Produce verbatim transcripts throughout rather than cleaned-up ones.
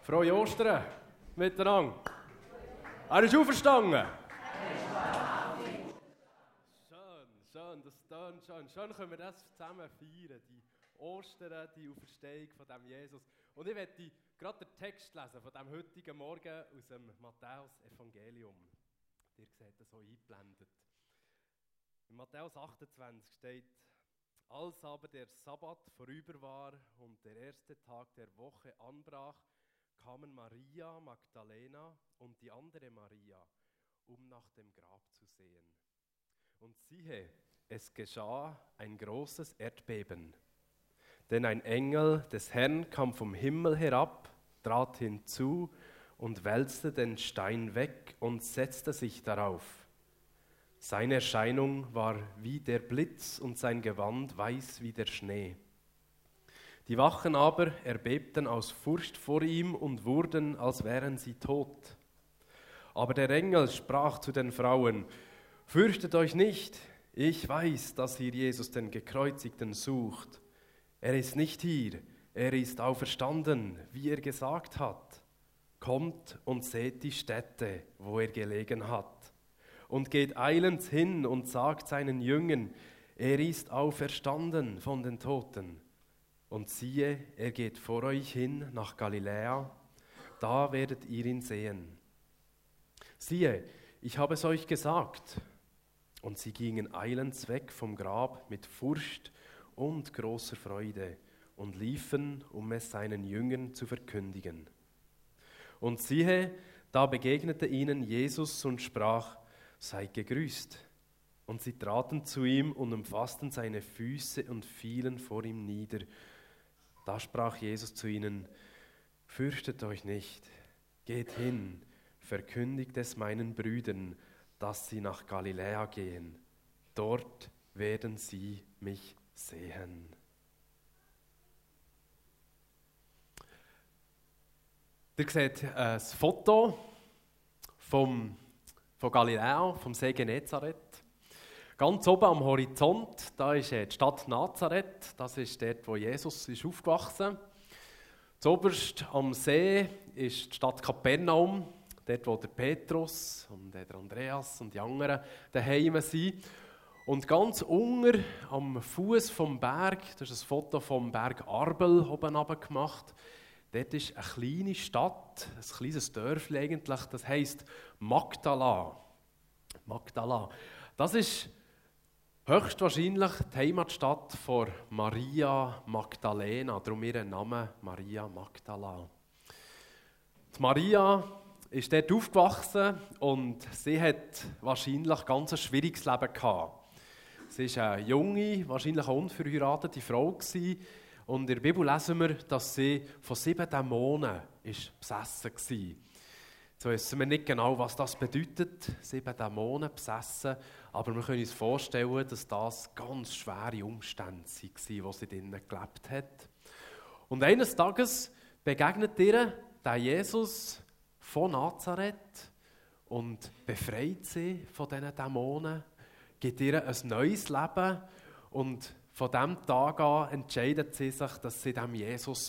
Frohe Ostern miteinander. Er ist auferstanden. Schön, schön, das tönt schön. Schön können wir das zusammen feiern, die Ostern, die Auferstehung von dem Jesus. Und ich möchte gerade den Text lesen von dem heutigen Morgen aus dem Matthäus-Evangelium. Ihr seht das so eingeblendet. In Matthäus achtundzwanzig steht: Als aber der Sabbat vorüber war und der erste Tag der Woche anbrach, kamen Maria Magdalena und die andere Maria, um nach dem Grab zu sehen. Und siehe, es geschah ein großes Erdbeben. Denn ein Engel des Herrn kam vom Himmel herab, trat hinzu und wälzte den Stein weg und setzte sich darauf. Seine Erscheinung war wie der Blitz und sein Gewand weiß wie der Schnee. Die Wachen aber erbebten aus Furcht vor ihm und wurden, als wären sie tot. Aber der Engel sprach zu den Frauen: Fürchtet euch nicht, ich weiß, dass ihr Jesus den Gekreuzigten sucht. Er ist nicht hier, er ist auferstanden, wie er gesagt hat. Kommt und seht die Stätte, wo er gelegen hat. Und geht eilends hin und sagt seinen Jüngern, er ist auferstanden von den Toten. Und siehe, er geht vor euch hin nach Galiläa, da werdet ihr ihn sehen. Siehe, ich habe es euch gesagt. Und sie gingen eilends weg vom Grab mit Furcht und großer Freude und liefen, um es seinen Jüngern zu verkündigen. Und siehe, da begegnete ihnen Jesus und sprach: Seid gegrüßt. Und sie traten zu ihm und umfassten seine Füße und fielen vor ihm nieder. Da sprach Jesus zu ihnen: Fürchtet euch nicht, geht hin, verkündigt es meinen Brüdern, dass sie nach Galiläa gehen. Dort werden sie mich sehen. Ihr seht äh, das Foto vom, von Galiläa, vom See Genezareth. Ganz oben am Horizont, da ist äh, die Stadt Nazareth, das ist dort, wo Jesus ist aufgewachsen. Zuoberst am See ist die Stadt Kapernaum, dort wo der Petrus und der Andreas und die anderen daheim sind. Und ganz unten am Fuß vom Berg, das ist ein Foto vom Berg Arbel oben runter gemacht, dort ist eine kleine Stadt, ein kleines Dörfchen eigentlich, das heisst Magdala. Magdala. Das ist höchstwahrscheinlich die Heimatstadt von Maria Magdalena, darum ihr Name Maria Magdala. Die Maria ist dort aufgewachsen und sie hat wahrscheinlich ganz ein schwieriges Leben gehabt. Sie war eine junge, wahrscheinlich eine unverheiratete Frau gewesen. Und in der Bibel lesen wir, dass sie von sieben Dämonen ist besessen war. Jetzt wissen wir nicht genau, was das bedeutet, sieben Dämonen besessen, aber wir können uns vorstellen, dass das ganz schwere Umstände waren, wo sie drinnen gelebt hat. Und eines Tages begegnet ihr der Jesus von Nazareth und befreit sie von diesen Dämonen, gibt ihr ein neues Leben und von diesem Tag an entscheidet sie sich, dass sie dem Jesus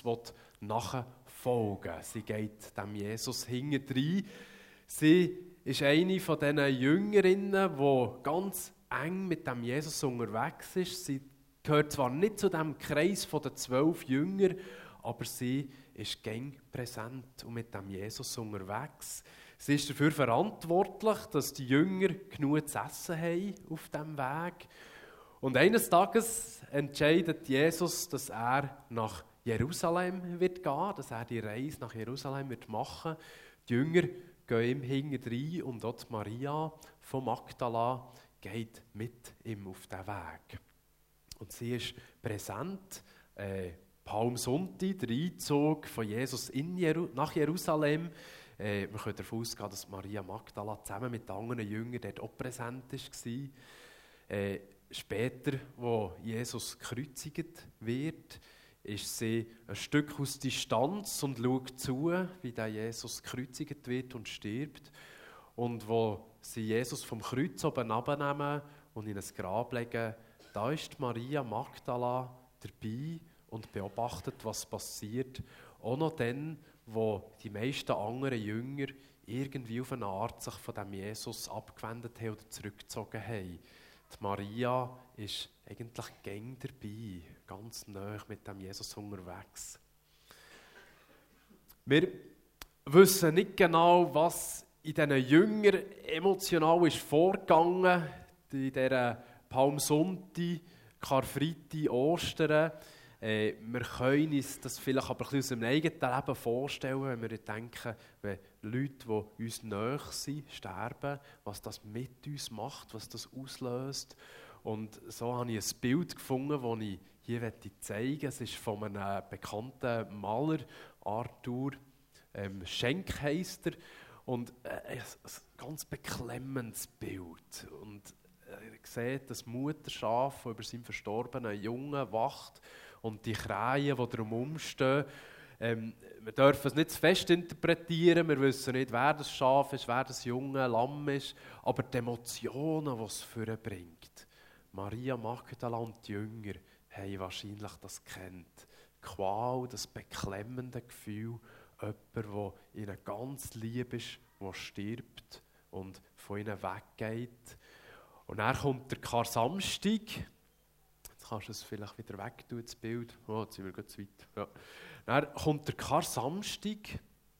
nachfolgen will. Sie geht dem Jesus hintendrein. Sie ist eine von diesen Jüngerinnen, die ganz eng mit dem Jesus unterwegs ist. Sie gehört zwar nicht zu dem Kreis der zwölf Jünger, aber sie ist gäng präsent und mit dem Jesus unterwegs. Sie ist dafür verantwortlich, dass die Jünger genug zu essen haben auf diesem Weg. Und eines Tages entscheidet Jesus, dass er nach Jerusalem wird gehen, dass er die Reise nach Jerusalem wird machen. Die Jünger gehen ihm hinterher und dort Maria von Magdala geht mit ihm auf den Weg. Und sie ist präsent. Äh, Palmsonntag, der Einzug von Jesus in Jeru- nach Jerusalem. Äh, wir können davon ausgehen, dass Maria Magdala zusammen mit anderen Jüngern dort auch präsent war. Äh, später, wo Jesus gekreuzigt wird, ist sie ein Stück aus Distanz und schaut zu, wie der Jesus gekreuzigt wird und stirbt. Und wo sie Jesus vom Kreuz oben abnehmen und in ein Grab legen, da ist Maria Magdala dabei und beobachtet, was passiert. Auch noch dann, wo die meisten anderen Jünger irgendwie auf eine Art sich von dem Jesus abgewendet haben oder zurückgezogen haben. Die Maria ist eigentlich gäng dabei, ganz nahe mit dem Jesus unterwegs. Wir wissen nicht genau, was in diesen Jüngern emotional ist vorgegangen, in dieser Palmsonntag, Karfreitag, Ostern. Äh, wir können uns das vielleicht aber ein bisschen aus dem eigenen Leben vorstellen, wenn wir denken, wenn Leute, die uns nahe sind, sterben, was das mit uns macht, was das auslöst. Und so habe ich ein Bild gefunden, das ich hier zeigen möchte. Es ist von einem bekannten Maler, Arthur ähm, Schenk heisst er. Und äh, ein ganz beklemmendes Bild. Und er sieht das Mutterschaf, das über seinen verstorbenen Jungen wacht, und die Krähen, die darum stehen. Ähm, wir dürfen es nicht zu fest interpretieren, wir wissen nicht, wer das Schaf ist, wer das junge Lamm ist, aber die Emotionen, die es vorbringt. Maria Magdalena und die Jünger haben wahrscheinlich das kennt. Die Qual, das beklemmende Gefühl, jemand, der ihnen ganz lieb ist, der stirbt und von ihnen weggeht. Und dann kommt der Kar-Samstag. Jetzt kannst du es vielleicht wieder wegtun, das Bild. Oh, jetzt sind wir gerade zu weit. Ja. Dann kommt der Kar-Samstag,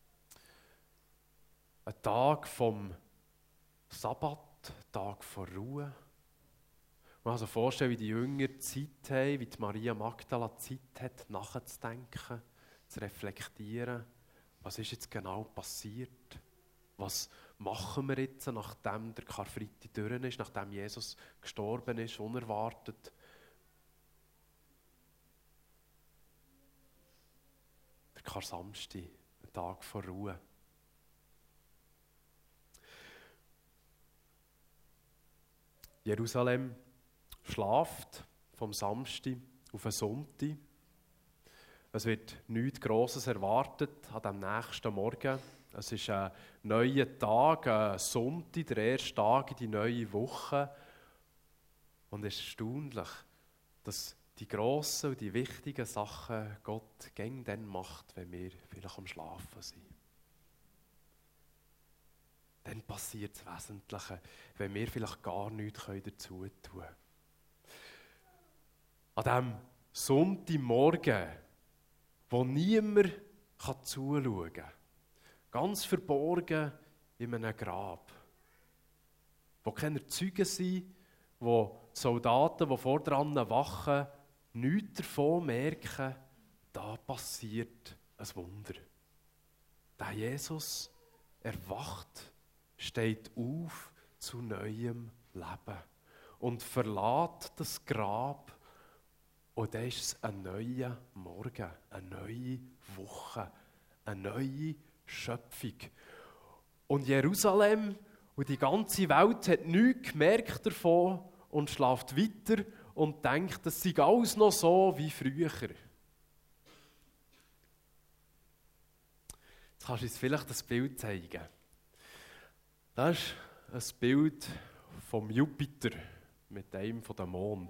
ein Tag vom Sabbat, ein Tag von Ruhe. Man kann sich also vorstellen, wie die Jünger Zeit haben, wie die Maria Magdalena Zeit hat, nachzudenken, zu reflektieren. Was ist jetzt genau passiert? Was machen wir jetzt, nachdem der Karfreitag durch ist, nachdem Jesus gestorben ist, unerwartet? Der Kar-Samstag, ein Tag von Ruhe. Jerusalem schlaft vom Samstag auf den Sonntag. Es wird nichts Grosses erwartet an dem nächsten Morgen. Es ist ein neuer Tag, ein Sonntag, der erste Tag in die neue Woche. Und es ist erstaunlich, dass die grossen und die wichtigen Sachen Gott gern dann macht, wenn wir vielleicht am Schlafen sind. Dann passiert das Wesentliche, wenn wir vielleicht gar nichts dazu tun können. An diesem Sonntagmorgen, wo niemand zuschauen kann, ganz verborgen in einem Grab, wo keine Zeugen sind, wo die Soldaten, die vor dran wachen, nichts davon merken, da passiert ein Wunder. Der Jesus erwacht, steht auf zu neuem Leben und verlässt das Grab. Und dann ist es ein neuer Morgen, eine neue Woche, eine neue Schöpfung. Und Jerusalem und die ganze Welt hat nichts gemerkt davon und schläft weiter und denkt, es sei alles noch so wie früher. Jetzt kannst du uns vielleicht das Bild zeigen. Das ist ein Bild vom Jupiter mit einem von dem Mond.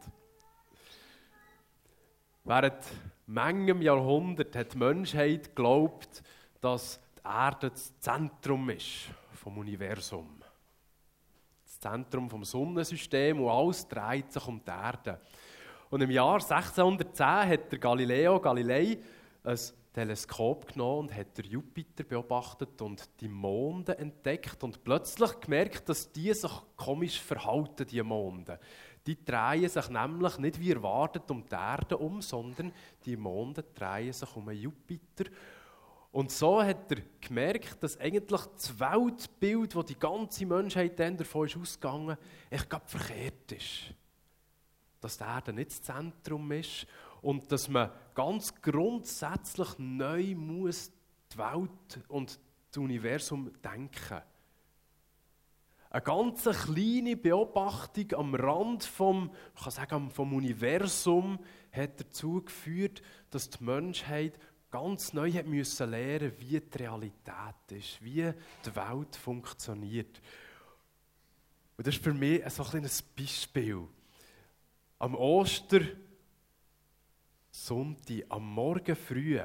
Während manchem Jahrhundert hat die Menschheit geglaubt, dass die Erde das Zentrum ist vom Universum. Das Zentrum vom Sonnensystem und alles dreht sich um die Erde. Und im Jahr sechzehnhundertzehn hat der Galileo Galilei ein Teleskop genommen und hat den Jupiter beobachtet und die Monde entdeckt und plötzlich gemerkt, dass die sich komisch verhalten, die Monde. Die drehen sich nämlich nicht wie erwartet um die Erde um, sondern die Monde drehen sich um den Jupiter. Und so hat er gemerkt, dass eigentlich das Weltbild, das die ganze Menschheit dann davon ist ausgegangen, echt gerade verkehrt ist. Dass die Erde nicht das Zentrum ist und dass man ganz grundsätzlich neu muss die Welt und das Universum denken. Eine ganz kleine Beobachtung am Rand vom, ich kann sagen, vom Universum hat dazu geführt, dass die Menschheit ganz neu hat müssen lernen, wie die Realität ist, wie die Welt funktioniert. Und das ist für mich so ein kleines Beispiel. Am Ostersonntag, am Morgen früh, hat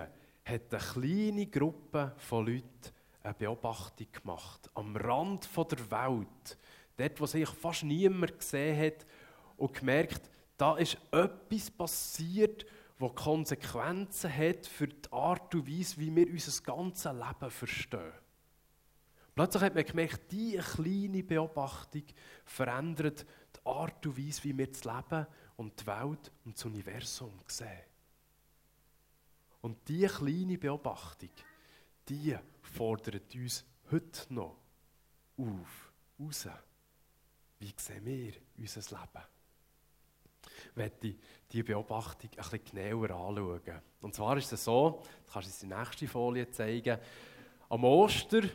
hat eine kleine Gruppe von Leuten eine Beobachtung gemacht. Am Rand der Welt. Dort, wo sich fast niemand gesehen hat und gemerkt, da ist etwas passiert, das Konsequenzen hat für die Art und Weise, wie wir unser ganzes Leben verstehen. Plötzlich hat man gemerkt, diese kleine Beobachtung verändert die Art und Weise, wie wir das Leben und die Welt und das Universum sehen. Und diese kleine Beobachtung, die fordert uns heute noch auf, raus. Wie sehen wir unser Leben? Ich möchte diese Beobachtung ein bisschen genauer anschauen. Und zwar ist es so, das kannst du in der nächsten Folie zeigen, am Ostersonntag,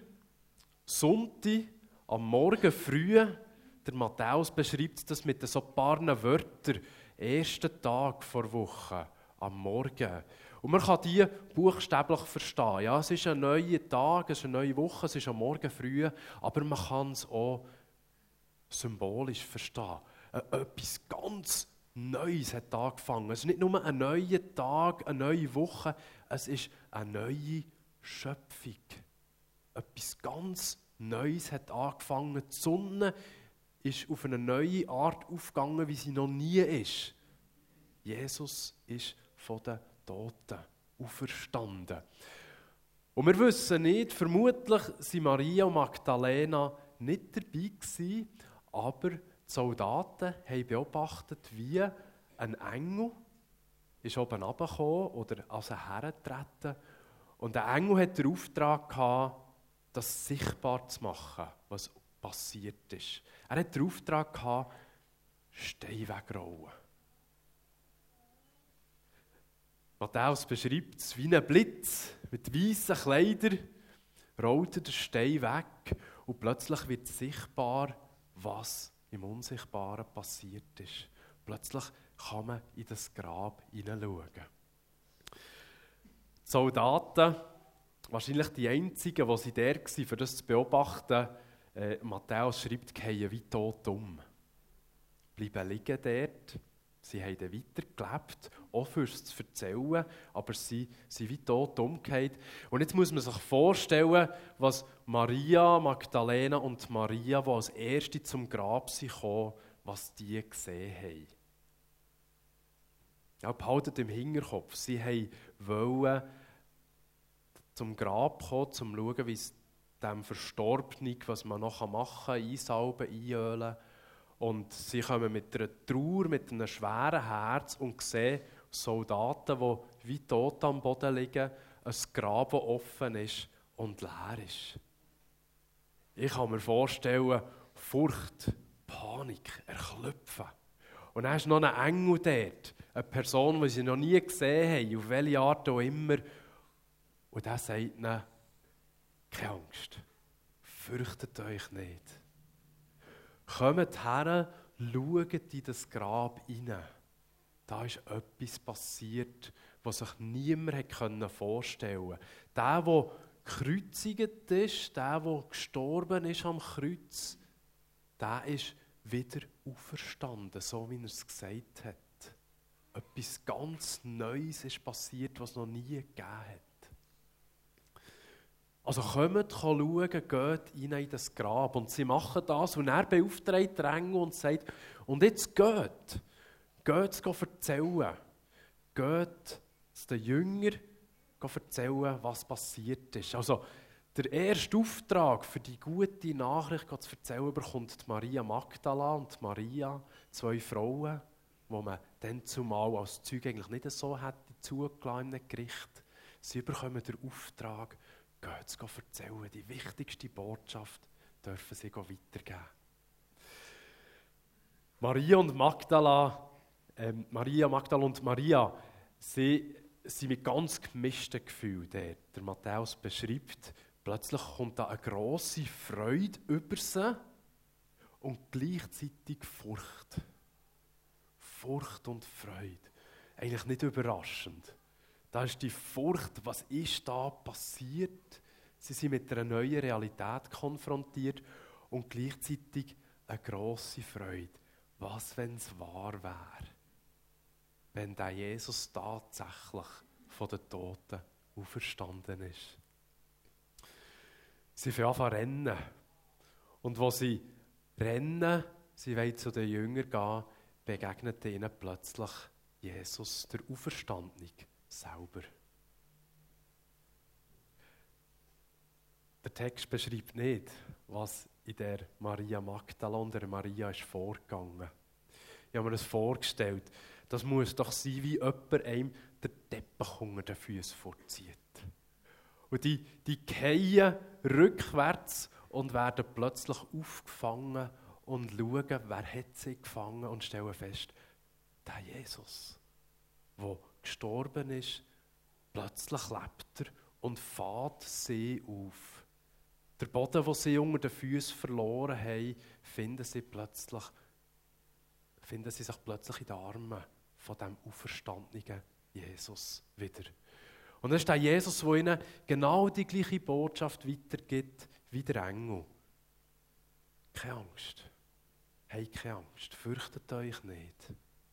am Morgen früh, der Matthäus beschreibt das mit so ein paar Wörtern, ersten Tag vor Woche, am Morgen. Und man kann die buchstäblich verstehen. Ja, es ist ein neuer Tag, es ist eine neue Woche, es ist am Morgen früh, aber man kann es auch symbolisch verstehen. Etwas ganz Neues hat angefangen. Es ist nicht nur ein neuer Tag, eine neue Woche, es ist eine neue Schöpfung. Etwas ganz Neues hat angefangen. Die Sonne ist auf eine neue Art aufgegangen, wie sie noch nie ist. Jesus ist von den Toten auferstanden. Und wir wissen nicht, vermutlich waren Maria und Magdalena nicht dabei gewesen, aber die Soldaten haben beobachtet, wie ein Engel ist oben runtergekommen oder also hergetreten. Und der Engel hat den Auftrag gehabt, das sichtbar zu machen, was passiert ist. Er hat den Auftrag gehabt, Steine wegrollen. Matthäus beschreibt es wie ein Blitz mit weißen Kleidern, rollte der Stein weg und plötzlich wird sichtbar, was im Unsichtbaren passiert ist. Plötzlich kann man in das Grab hineinschauen. Die Soldaten, wahrscheinlich die einzigen, die sie da waren, für das zu beobachten, äh, Matthäus schreibt, gehen wie tot um. Bleiben liegen dort. Sie haben dann weitergelebt, auch fürs zu erzählen, aber sie sind wie tot umgekehrt. Und jetzt muss man sich vorstellen, was Maria, Magdalena und Maria, die als Erste zum Grab kamen, was die gesehen haben. Ja, behaltet im Hinterkopf, sie wollten zum Grab kommen, um zu schauen, wie es dem Verstorbenen, was man noch machen kann, einsalben, einölen. Und sie kommen mit einer Trauer, mit einem schweren Herz und sehen Soldaten, die wie tot am Boden liegen, ein Grab, das offen ist und leer ist. Ich kann mir vorstellen, Furcht, Panik, Erklüpfen. Und dann ist noch ein Engel dort, eine Person, die sie noch nie gesehen haben, auf welche Art auch immer. Und der sagt ihnen, keine Angst, fürchtet euch nicht. Kommt her, schaut in das Grab hinein. Da ist etwas passiert, was sich niemand vorstellen konnte. Der, der gekreuzigt ist, der, der gestorben ist am Kreuz, der ist wieder auferstanden, so wie er es gesagt hat. Etwas ganz Neues ist passiert, was es noch nie gegeben hat. Also kommt, schauen, geht rein in das Grab. Und sie machen das und er beauftragt den Engel und sagt, und jetzt geht, geht es erzählen. Geht es den Jüngern erzählen, was passiert ist. Also der erste Auftrag für die gute Nachricht zu erzählen, bekommt Maria Magdala und Maria, zwei Frauen, die man dann zumal als Zeuge eigentlich nicht so hätte zugelassen im Gericht. Sie bekommen den Auftrag, geht es erzählen. Die wichtigste Botschaft dürfen sie weitergeben. Maria und Magdala, äh, Maria, Magdala und Maria, sie sind mit ganz gemischten Gefühlen dort. Der Matthäus beschreibt, plötzlich kommt da eine grosse Freude über sie und gleichzeitig Furcht. Furcht und Freude. Eigentlich nicht überraschend. Da ist die Furcht, was ist da passiert? Sie sind mit einer neuen Realität konfrontiert und gleichzeitig eine grosse Freude. Was, wenn es wahr wäre? Wenn der Jesus tatsächlich von den Toten auferstanden ist. Sie fangen an zu rennen. Und wo sie rennen, sie wollen zu den Jüngern gehen, begegnet ihnen plötzlich Jesus, der Auferstandene, selber. Der Text beschreibt nicht, was in der Maria Magdala und der Maria ist vorgegangen. Ich habe mir das vorgestellt. Das muss doch sein, wie jemand einem den Teppich unter den Füßen vorzieht. Und die, die fallen rückwärts und werden plötzlich aufgefangen und schauen, wer hat sie gefangen und stellen fest, der Jesus, der gestorben ist, plötzlich lebt er und fährt sie auf. Der Boden, den sie unter den Füßen verloren haben, finden sie, plötzlich, finden sie sich plötzlich in den Armen von dem auferstandenen Jesus wieder. Und das ist der Jesus, der ihnen genau die gleiche Botschaft weitergibt wie der Engel. Keine Angst. Habt keine Angst. Fürchtet euch nicht.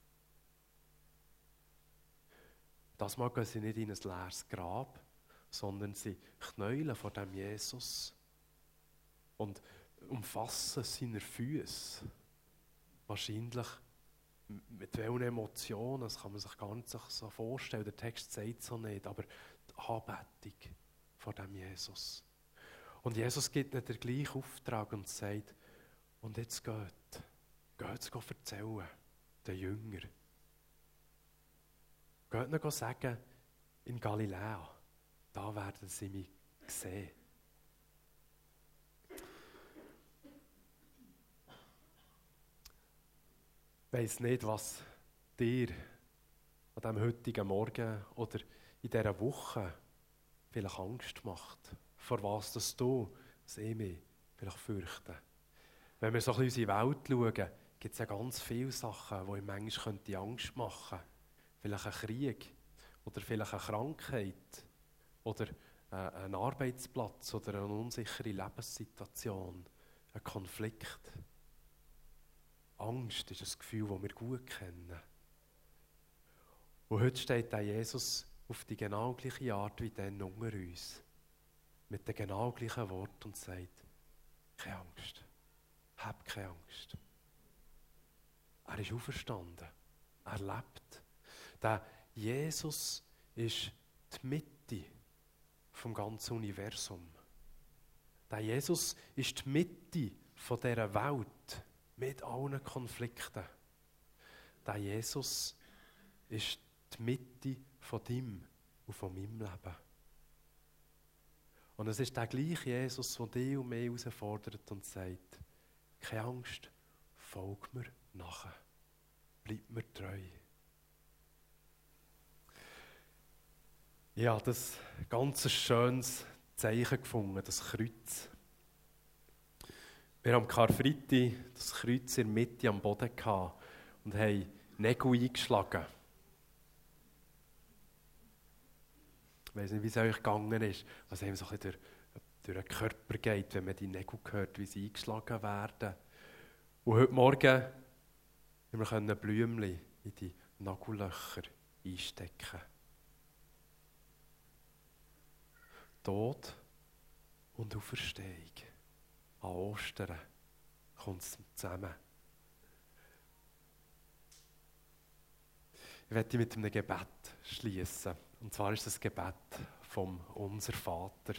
Das Mal gehen sie nicht in ein leeres Grab, sondern sie knäulen vor dem Jesus und umfassen seine Füße. Wahrscheinlich mit welchen Emotionen, das kann man sich gar nicht so vorstellen. Der Text sagt es so nicht, aber die Anbetung vor dem Jesus. Und Jesus gibt ihnen den gleichen Auftrag und sagt, und jetzt geht, geht es erzählen, den Jüngern. Geht ihnen sagen, in Galiläa, da werden sie mich sehen. Ich weiss nicht, was dir an diesem heutigen Morgen oder in dieser Woche vielleicht Angst macht. Vor was dass du, das ich mich vielleicht fürchte. Wenn wir so ein bisschen in unsere Welt schauen, gibt es ja ganz viele Sachen, die ihm manchmal Angst machen könnten. Vielleicht ein Krieg oder vielleicht eine Krankheit oder ein Arbeitsplatz oder eine unsichere Lebenssituation, ein Konflikt. Angst ist ein Gefühl, das wir gut kennen. Und heute steht der Jesus auf die genau gleiche Art wie dann unter uns. Mit den genau gleichen Worten und sagt, keine Angst, hab keine Angst. Er ist auferstanden, er lebt. Der Jesus ist die Mitte vom ganzen Universum. Der Jesus ist die Mitte von dieser Welt. Mit allen Konflikten. Der Jesus ist die Mitte von deinem und von meinem Leben. Und es ist der gleiche Jesus, der dich und mich herausfordert und sagt, keine Angst, folg mir nachher. Bleib mir treu. Ich habe das ganz schönes Zeichen gefunden, das Kreuz. Wir haben am Karfreitag das Kreuz in der Mitte am Boden gehabt und haben Nägel eingeschlagen. Ich weiss nicht, wie es euch gegangen ist, was einem so ein bisschen durch, durch den Körper geht, wenn man die Nägel hört, wie sie eingeschlagen werden. Und heute Morgen können wir Blümchen in die Nagellöcher einstecken. Tod und Auferstehung. An Ostern kommt es zusammen. Ich möchte mit einem Gebet schließen. Und zwar ist das Gebet vom Unser Vater.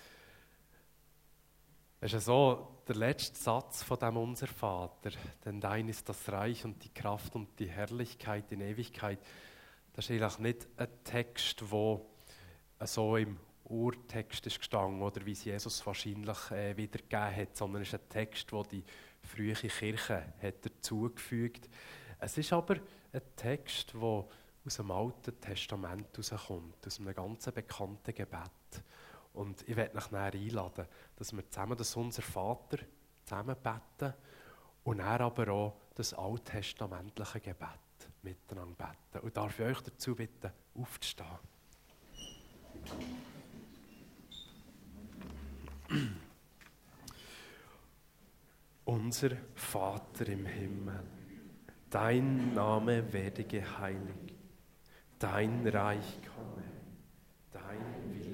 Es ist ja so, der letzte Satz von dem Unser Vater, denn dein ist das Reich und die Kraft und die Herrlichkeit in Ewigkeit. Das ist eigentlich nicht ein Text, der so im Urtext ist gestanden oder wie es Jesus wahrscheinlich äh, wiedergegeben hat, sondern es ist ein Text, den die frühe Kirche hat dazugefügt. Es ist aber ein Text, der aus dem Alten Testament herauskommt, aus einem ganz bekannten Gebet. Und ich werde euch näher einladen, dass wir zusammen das Unser Vater zusammen beten und dann aber auch das alttestamentliche Gebet miteinander beten. Und darf ich euch dazu bitten, aufzustehen. Unser Vater im Himmel, dein Name werde geheiligt, dein Reich komme, dein Wille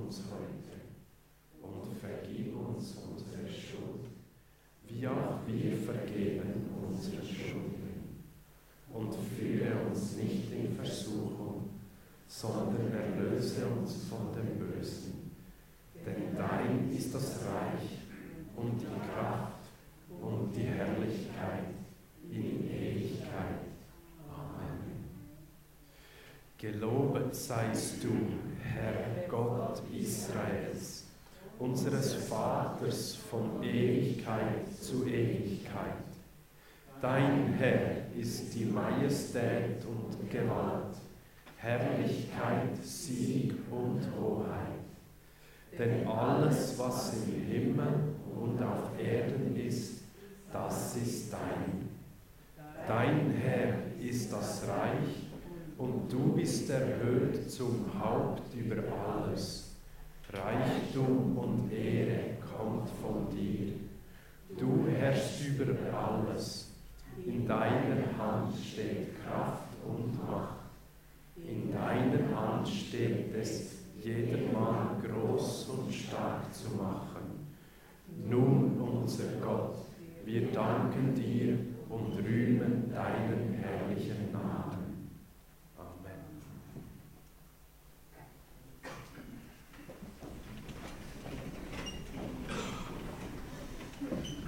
uns heute und vergib uns unsere Schuld, wie auch wir vergeben unseren Schuldigen. Und führe uns nicht in Versuchung, sondern erlöse uns von dem Bösen. Denn dein ist das Reich und die Kraft und die Herrlichkeit in Ewigkeit. Amen. Gelobet seist du, Herr Gott Israels, unseres Vaters von Ewigkeit zu Ewigkeit. Dein Herr ist die Majestät und Gewalt, Herrlichkeit, Sieg und Hoheit. Denn alles, was im Himmel und auf Erden ist, das ist dein. Dein Herr ist das Reich, und du bist erhöht zum Haupt über alles. Reichtum und Ehre kommt von dir. Du herrschst über alles. In deiner Hand steht Kraft und Macht. In deiner Hand steht es, jedermann groß und stark zu machen. Nun, unser Gott, wir danken dir und rühmen deinen herrlichen Namen.